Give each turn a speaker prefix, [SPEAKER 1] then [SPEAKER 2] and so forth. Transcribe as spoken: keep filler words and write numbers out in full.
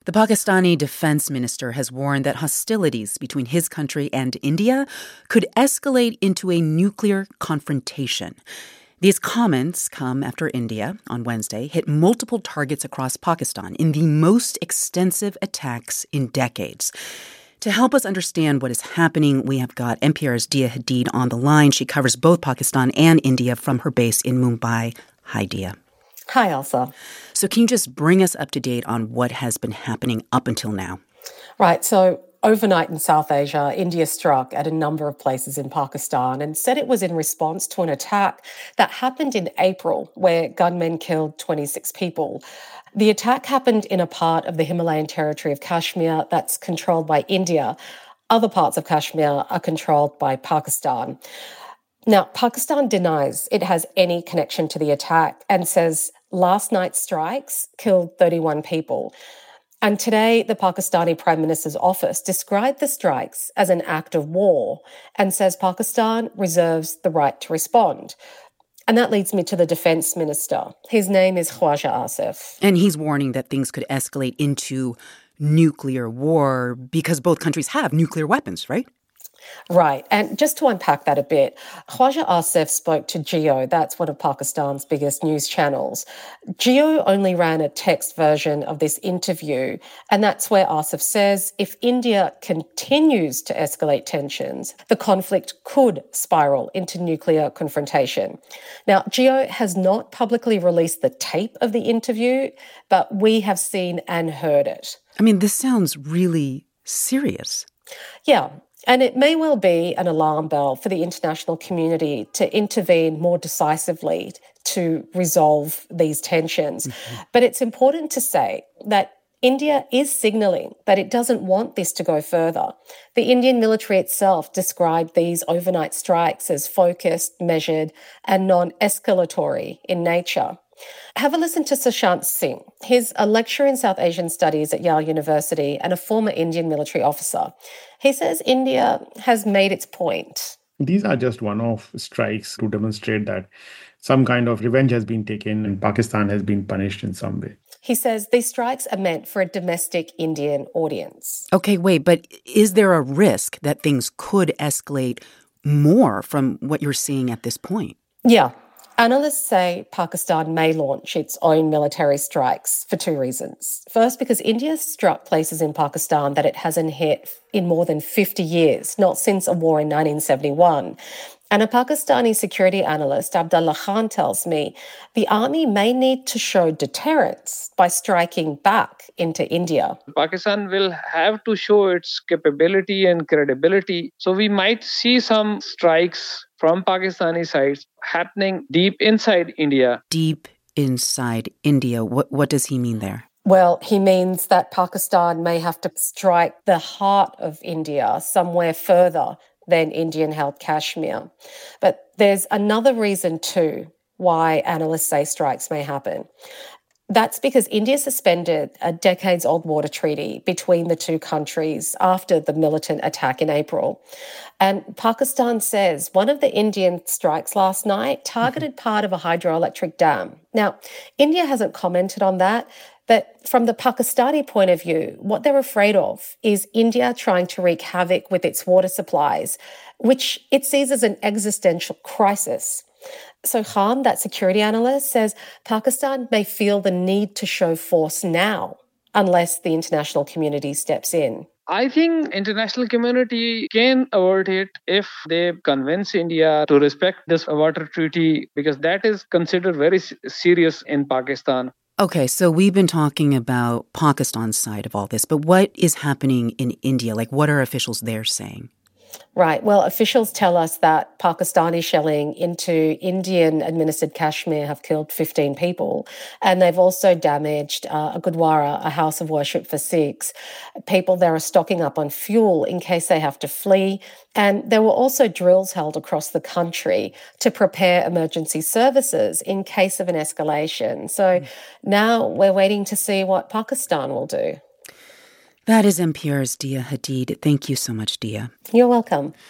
[SPEAKER 1] The Pakistani defense minister has warned that hostilities between his country and India could escalate into a nuclear confrontation. These comments come after India, on Wednesday, hit multiple targets across Pakistan in the most extensive attacks in decades. To help us understand what is happening, we have got N P R's Dia Hadid on the line. She covers both Pakistan and India from her base in Mumbai. Hi, Dia.
[SPEAKER 2] Hi, Elsa.
[SPEAKER 1] So can you just bring us up to date on what has been happening up until now?
[SPEAKER 2] Right. So overnight in South Asia, India struck at a number of places in Pakistan and said it was in response to an attack that happened in April where gunmen killed twenty-six people. The attack happened in a part of the Himalayan territory of Kashmir that's controlled by India. Other parts of Kashmir are controlled by Pakistan. Now, Pakistan denies it has any connection to the attack and says last night's strikes killed thirty-one people. And today, the Pakistani Prime Minister's office described the strikes as an act of war and says Pakistan reserves the right to respond. And that leads me to the defense minister. His name is Khwaja Asif.
[SPEAKER 1] And he's warning that things could escalate into nuclear war because both countries have nuclear weapons, right?
[SPEAKER 2] Right. And just to unpack that a bit, Khwaja Asif spoke to Jio. That's one of Pakistan's biggest news channels. Jio only ran a text version of this interview, and that's where Asif says if India continues to escalate tensions, the conflict could spiral into nuclear confrontation. Now, Jio has not publicly released the tape of the interview, but we have seen and heard it.
[SPEAKER 1] I mean, this sounds really serious.
[SPEAKER 2] Yeah. And it may well be an alarm bell for the international community to intervene more decisively to resolve these tensions. Mm-hmm. But it's important to say that India is signalling that it doesn't want this to go further. The Indian military itself described these overnight strikes as focused, measured, and non-escalatory in nature. Have a listen to Sushant Singh. He's a lecturer in South Asian Studies at Yale University and a former Indian military officer. He says India has made its point.
[SPEAKER 3] These are just one-off strikes to demonstrate that some kind of revenge has been taken and Pakistan has been punished in some way.
[SPEAKER 2] He says these strikes are meant for a domestic Indian audience.
[SPEAKER 1] Okay, wait, but is there a risk that things could escalate more from what you're seeing at this point?
[SPEAKER 2] Yeah. Analysts say Pakistan may launch its own military strikes for two reasons. First, because India struck places in Pakistan that it hasn't hit in more than fifty years, not since a war in nineteen seventy-one. And a Pakistani security analyst, Abdullah Khan, tells me the army may need to show deterrence by striking back into India.
[SPEAKER 4] Pakistan will have to show its capability and credibility. So we might see some strikes from Pakistani sides happening deep inside India.
[SPEAKER 1] Deep inside India. What, what does he mean there?
[SPEAKER 2] Well, he means that Pakistan may have to strike the heart of India somewhere further than Indian-held Kashmir. But there's another reason too why analysts say strikes may happen. That's because India suspended a decades-old water treaty between the two countries after the militant attack in April. And Pakistan says one of the Indian strikes last night targeted mm-hmm. part of a hydroelectric dam. Now, India hasn't commented on that, but from the Pakistani point of view, what they're afraid of is India trying to wreak havoc with its water supplies, which it sees as an existential crisis. So Khan, that security analyst, says Pakistan may feel the need to show force now unless the international community steps in.
[SPEAKER 4] I think international community can avert it if they convince India to respect this water treaty, because that is considered very serious in Pakistan.
[SPEAKER 1] Okay, so we've been talking about Pakistan's side of all this, but what is happening in India? Like, what are officials there saying?
[SPEAKER 2] Right. Well, officials tell us that Pakistani shelling into Indian-administered Kashmir have killed fifteen people, and they've also damaged uh, a Gurdwara, a house of worship for Sikhs. People there are stocking up on fuel in case they have to flee, and there were also drills held across the country to prepare emergency services in case of an escalation. So mm. now we're waiting to see what Pakistan will do.
[SPEAKER 1] That is N P R's Dia Hadid. Thank you so much, Dia.
[SPEAKER 2] You're welcome.